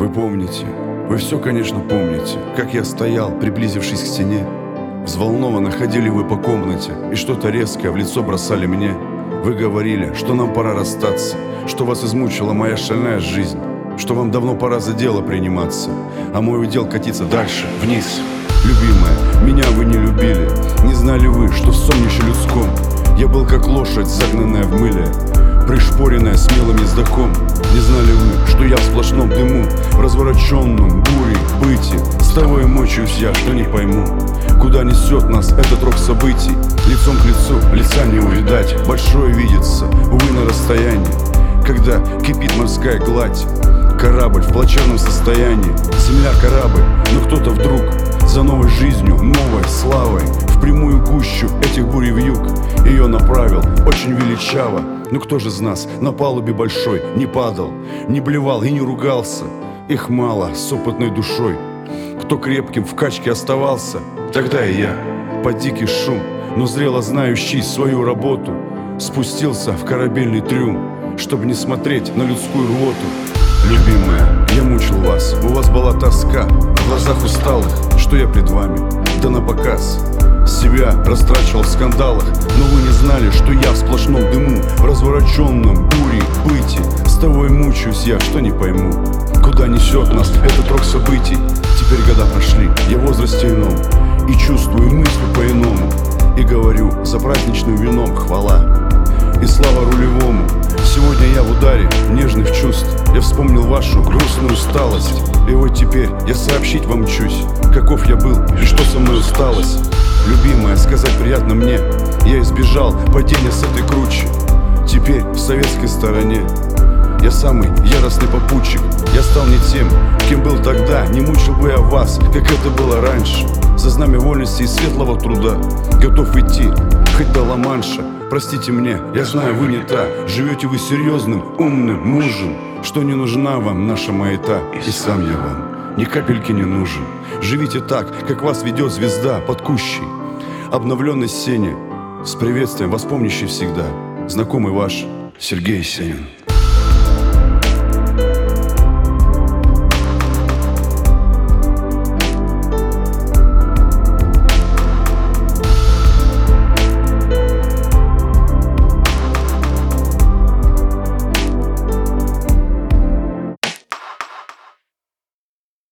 Вы помните, вы все, конечно, помните, как я стоял, приблизившись к стене. Взволнованно ходили вы по комнате и что-то резкое в лицо бросали мне. Вы говорили, что нам пора расстаться, что вас измучила моя шальная жизнь, что вам давно пора за дело приниматься, а мой удел катиться дальше, вниз. Любимая, меня вы не любили, не знали вы, что в соннище людском я был как лошадь, загнанная в мыле, пришпоренная смелым ездаком. Не знали вы, что я в сплошном дыму, в развороченном бурей быти, с того и мучаюсь я, что не пойму, куда несет нас этот рок событий. Лицом к лицу, лица не увидать, большое видится, увы, на расстоянии, когда кипит морская гладь. Корабль в плачевном состоянии, земля корабль, но кто-то вдруг за новой жизнью, новой славой в прямую гущу этих бурь и вьюг ее направил очень величаво. Но кто же из нас на палубе большой не падал, не блевал и не ругался? Их мало с опытной душой, кто крепким в качке оставался. Тогда и я, под дикий шум, но зрело знающий свою работу, спустился в корабельный трюм, чтобы не смотреть на людскую рвоту. Любимая, я мучил вас, у вас была тоска в глазах усталых, что я пред вами, да на показ себя растрачивал в скандалах. Но вы не знали, что я в сплошном дыму, в развороченном буре быти, с того и мучаюсь я, что не пойму, куда несет нас этот рок событий. Теперь года прошли, я в возрасте ином, и чувствую мысли по-иному, и говорю за праздничным вином хвала и слава рулевому. Сегодня я в ударе нежных чувств, я вспомнил вашу грустную усталость, и вот теперь я сообщить вам мчусь, каков я был и что со мной усталось. Любимая, сказать приятно мне, я избежал падения с этой кручи. Теперь в советской стороне я самый яростный попутчик. Я стал не тем, кем был тогда, не мучил бы я вас, как это было раньше. За знамя вольности и светлого труда готов идти, хоть до Ла-Манша. Простите мне, я знаю, вы не та, живете вы серьезным, умным мужем, что не нужна вам наша маята, и сам я вам ни капельки не нужен. Живите так, как вас ведет звезда под кущей обновленной сене, с приветствием вас помнящий всегда знакомый ваш Сергей Есенин.